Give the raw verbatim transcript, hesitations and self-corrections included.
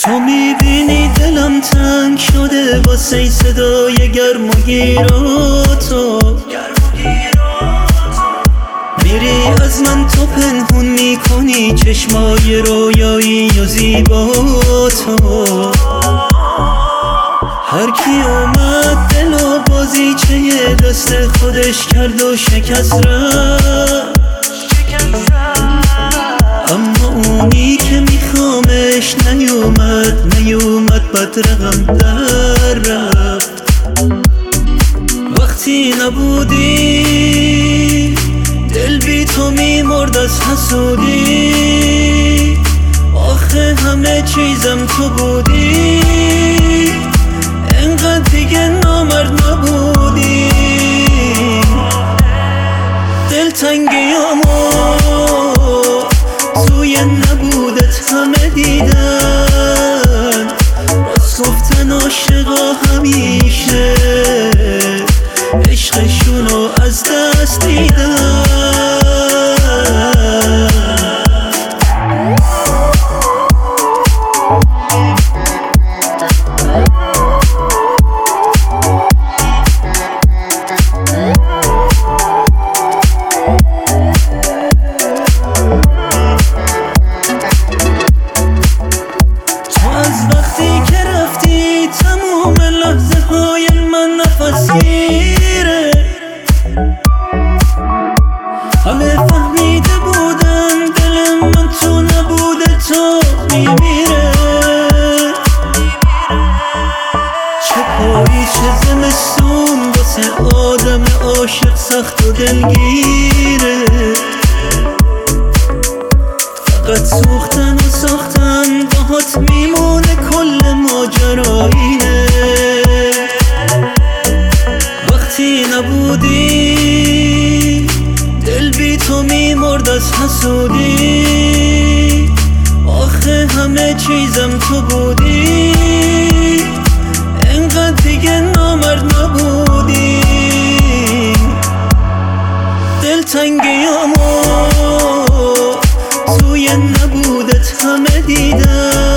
تو میبینی دلم تنگ شده واسه صدای گرم و گیرا تو میری از من تو پنهون میکنی چشمای رویایی و زیبا تو هر کی اومد دل و بازیچه دست خودش کرد و شکست رفت اما اونی که میخوامش نیومد نیومد بد رقم در رفت وقتی نبودی دل بی تو میمرد از حسودی آخه همه چیزم تو بودی انقدر دیگه نامرد نبودی دلتنگیامو توی نبودت همه دیدن راست گفتن عاشقا همیشه عشقشونو از دست دیدن گیره همه فهمیده بودن دل من تو نبوده تو میمیره چه پایی چه زمستون واسه آدم عاشق سخت و دلگیره فقط سوختن و ساختن باهات میمونه کل ماجرا اینه وقتی نبودی دل بی تو میمرد از حسودی آخه همه چیزم تو بودی انقدر دیگه نامرد نبودی دلتنگیامو توی نبودت همه دیدم